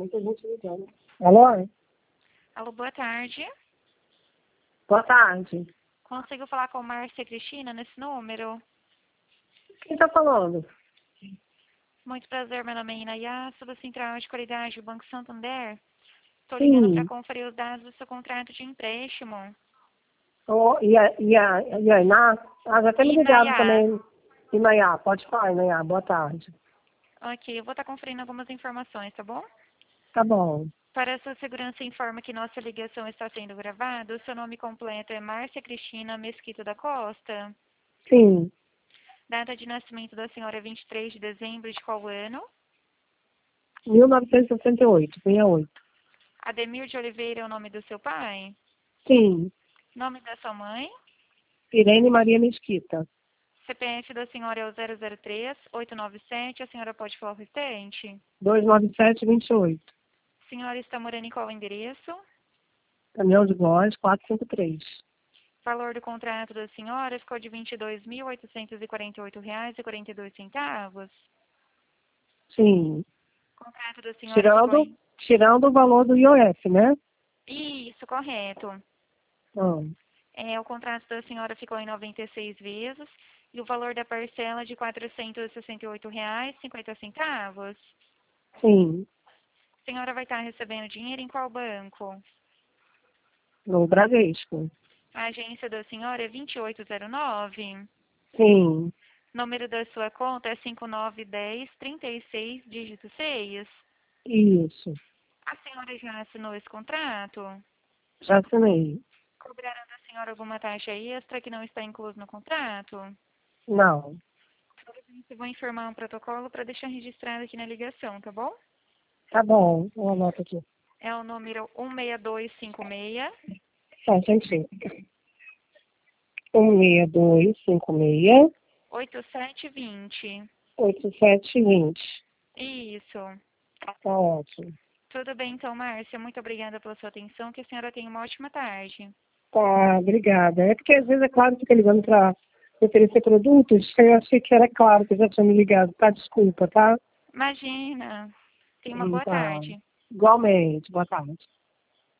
muita gente ligando. Alô? Alô, boa tarde. Boa tarde. Consigo falar com Márcia Cristina nesse número? Quem tá falando? Muito prazer, meu nome é Inayá, sou da Central de Qualidade do Banco Santander. Estou ligando para conferir os dados do seu contrato de empréstimo. Oh, e a Iná? Ah, já tem me ligado Inayá. também. Inayá, pode falar, Inayá. Boa tarde. Ok, eu vou estar conferindo algumas informações, tá bom? Tá bom. Para a sua segurança, informa que nossa ligação está sendo gravada. O seu nome completo é Márcia Cristina Mesquita da Costa. Sim. Data de nascimento da senhora é 23 de dezembro de qual ano? 1968, 68. Ademir de Oliveira é o nome do seu pai? Sim. Nome da sua mãe? Irene Maria Mesquita. CPF da senhora é o 003-897. A senhora pode falar o restante? 29728. A senhora está morando em qual endereço? Caminhão de Góes, 453. Valor do contrato da senhora ficou de R$ 22.848,42. Sim. O contrato da senhora ficou em... Tirando o valor do IOF, né? Isso, correto. O contrato da senhora ficou em 96 vezes e o valor da parcela de R$ 468,50. Sim. A senhora vai estar recebendo dinheiro em qual banco? No Bradesco. A agência da senhora é 2809. Sim. Número da sua conta é 5910-36, dígito 6. Isso. A senhora já assinou esse contrato? Já assinei. Cobraram da senhora alguma taxa extra que não está incluso no contrato? Não. Eu vou informar um protocolo para deixar registrado aqui na ligação, tá bom? Tá bom. Eu anoto aqui. É o número 16256. Tá, gente. 16256 8720. 8720. Isso. Tá ótimo. Tudo bem, então, Márcia. Muito obrigada pela sua atenção. Que a senhora tenha uma ótima tarde. Tá, obrigada. É porque às vezes, é claro, fica ligando para oferecer produtos, eu achei que era claro que já tinha me ligado. Tá, desculpa, tá? Imagina. Tenha uma boa Tá. tarde. Igualmente. Boa tarde.